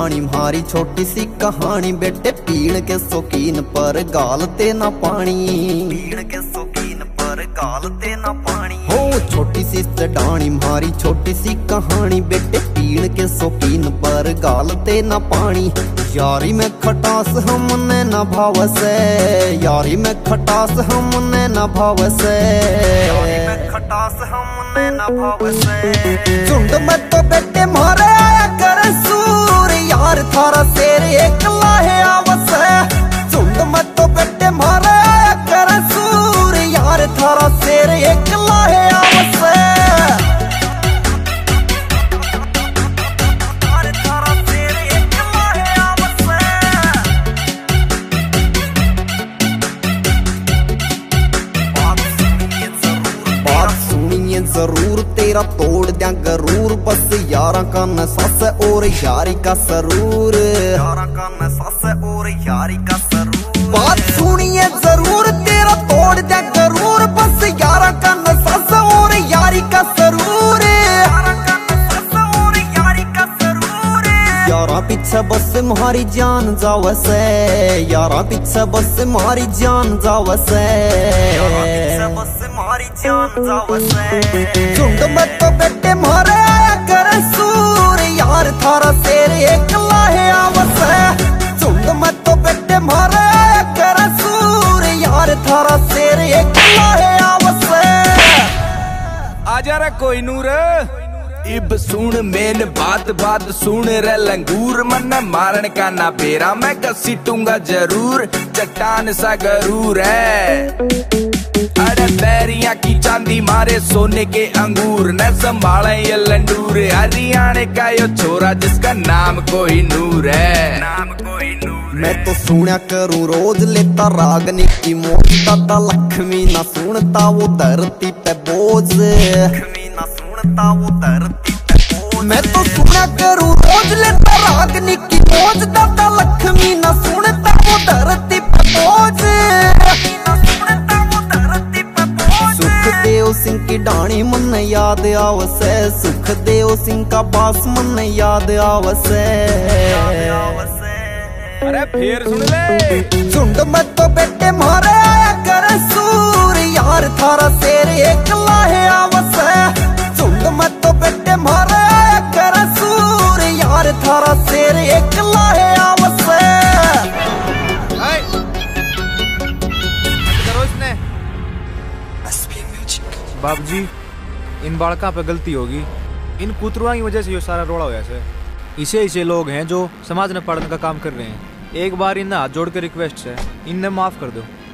डाणी मारी छोटी सी कहानी। बेटे पीण के शौकीन पर गाल ते ना पानी, पीण के शौकीन पर गाल ते ना पानी। हो छोटी सी डाणी मारी छोटी सी कहानी। बेटे पीण के शौकीन पर गाल ते ना पानी। यारी में खटास हमने न भाव से, यारी में खटास हमने न भाव से, यारी में खटास हमने न भाव से। झुंड में तो बेटे मारे आया कर सूर, यार थारा शेर एक लाहे आवस है। झुंड में तो बेटे मारे आया कर सूर, यार थारा शेर एक लाहे आवस है। जरूर तेरा तोड़ दिया गरूर, बस यारा का नसास और यारी का सरूर, यारा का नसास और यारी का सरूर। बात सुनिए जरूर तेरा तोड़ दिया गरूर, बस यारा का नसास और यारी का सरूर, यारा का नसास और यारी का सरूर। यारा पीछे बस मारी जान जावसे, यारा पीछे बस मारी जान जावसे, बस मारी जान जावसे। झुंड में तो बेटे मारे आया कर सूर, यार थारा शेर एक लाहे आवस है। झुंड में तो बेटे मारे आया कर सूर, यार थारा शेर एक लाहे आवस है। आजा रे कोई नूर इब सुन मेन बात बात सुन रे लंगूर। मन मारन का ना बेरा मैं कसीटूंगा जरूर, चट्टान सा गरूर है। अरे बैरिया की चांदी मारे सोने के अंगूर, न संभाले ये लंडूर। हरियाणा का यो छोरा जिसका नाम कोई नूर है, नाम कोई नूर। मैं तो सुना करूं रोज लेता रागनी की मौज, दादा लक्ष्मी ना सुनता वो धरती पे बोझ, लक्ष्मी ना सुनता वो धरती पे बोझ। मैं तो सुना करूं रोज लेता रागनी की मौज, दादा लक्ष्मी ना सुनता वो धरती पे बोझ। सुखदेव सिंह की डाणी मन याद आवसे, सुखदेव सिंह का बास मन याद आवसे। अरे फिर सुन ले। झुंड में तो बेटे मारे आया कर सूर, यार थारा शेर एक लाहे आवस है। झुंड में तो बेटे मारे आया कर सूर, यार थारा शेर एक लाहे आवस है। बाबूजी इन बालका पे गलती होगी, इन कुतरुआ की वजह से ये सारा रोड़ा हुआ है। इसे लोग हैं जो समाज में पढ़ने का काम कर रहे हैं। एक बार इन्हें हाथ जोड़ के रिक्वेस्ट है, इन्हें माफ कर दो।